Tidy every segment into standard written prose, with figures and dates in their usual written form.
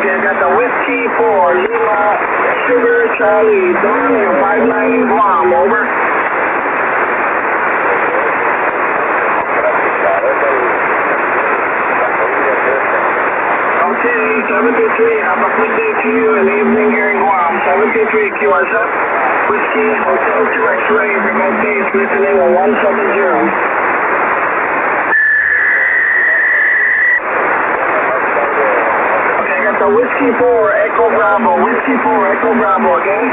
Okay, I got the Whiskey 4, Lima, Sugar, Charlie, Don, your 59 in Guam, over. Okay, 723, have a good day to you and evening here in Guam. 723, QRZ, Whiskey, Hotel 2 X-Ray, remote base, listening on 170. The Whiskey 4, Echo Bravo, Whiskey 4, Echo Bravo, again.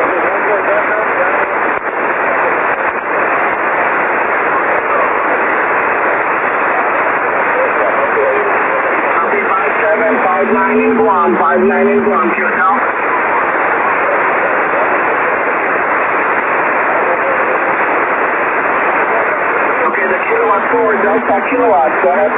Copy 5759 in Guam, 59 in Guam, QSL. Okay, the Kilowatt 4, Delta Kilowatt, go ahead.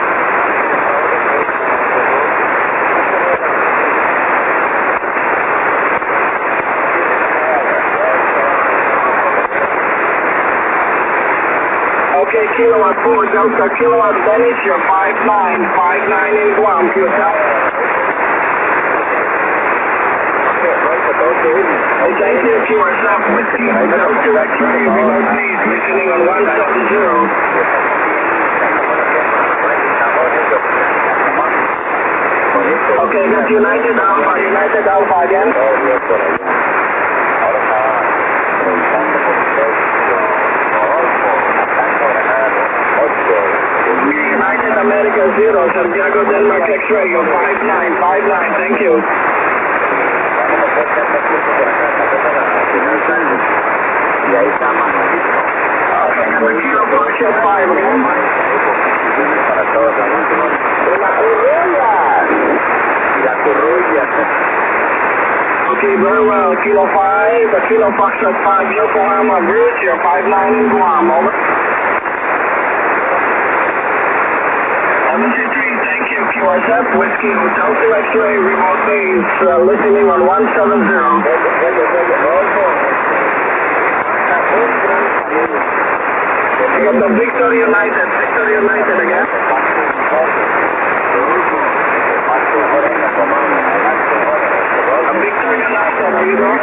Okay, Kilowatt 4, Delta Kilowatt, Dennis, you're 59 in Guam, QSL. Hey, thank you, QSL, Whiskey, Hotel 2 X-Ray, remote base, listening on 170. Okay, that's United Alpha again. United America 0, Santiago, Denmark X-Ray, you're 59, thank you. Okay, number 0, Foxtrot 5, again. Okay, very well, Kilo 5, the Kilo Foxtrot 5, Yokohama, Bruce, you're 59 in Guam, over. 723, thank you, QRZ, Whiskey, Hotel 2 X-Ray, remote base, listening on 170. You got the Victor United again. Victor United, are you there?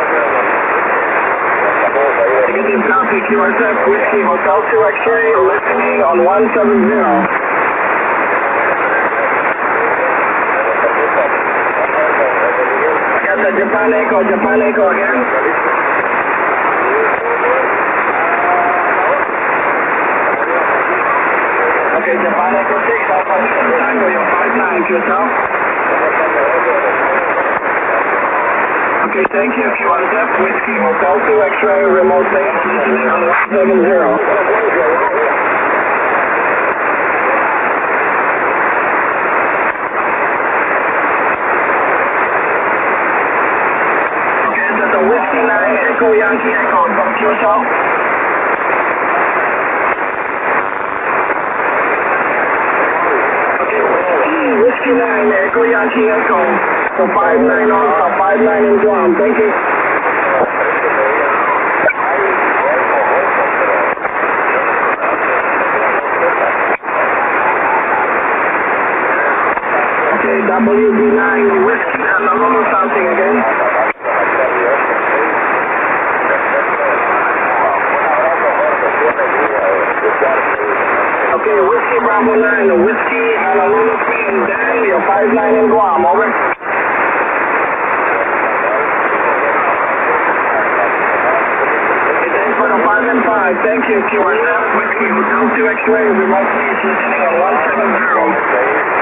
Negative copy, QRZ, Whiskey, Hotel 2 X-Ray, listening on 170. Japan Echo again. Okay, Japan Echo 6, Alpha Tango, you're 59, yourself. Okay, thank you, QRZ, Whiskey, Hotel 2 X-Ray, remote base, listening on 170. Whiskey 9, Echo Yankee Echo, talk to yourself. Okay, Whiskey 9, Echo Yankee Echo, so 59 Alpha, 59 in Guam, thank you. Okay, WB9, Whiskey, and Lulu something again. Okay, Whiskey Bravo 9, Whiskey, Honolulu Queen, Dan, you're 59 in Guam, over. Okay, thanks for the 5 and 5, thank you, QRZ, Whiskey, Hotel 2 X-Ray, remote base, listening on 170.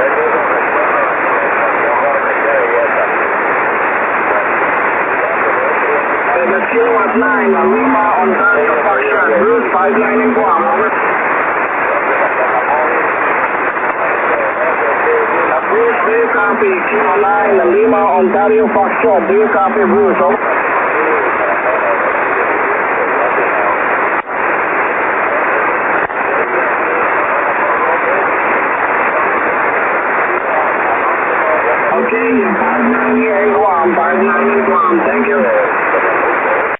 The Kilowatt 9, Lima, Ontario, Foxtrot, Bruce, 59 in Guam, over. Bruce, do you copy? Kilo 9, Lima, Ontario, Foxtrot, do you copy, Bruce, over?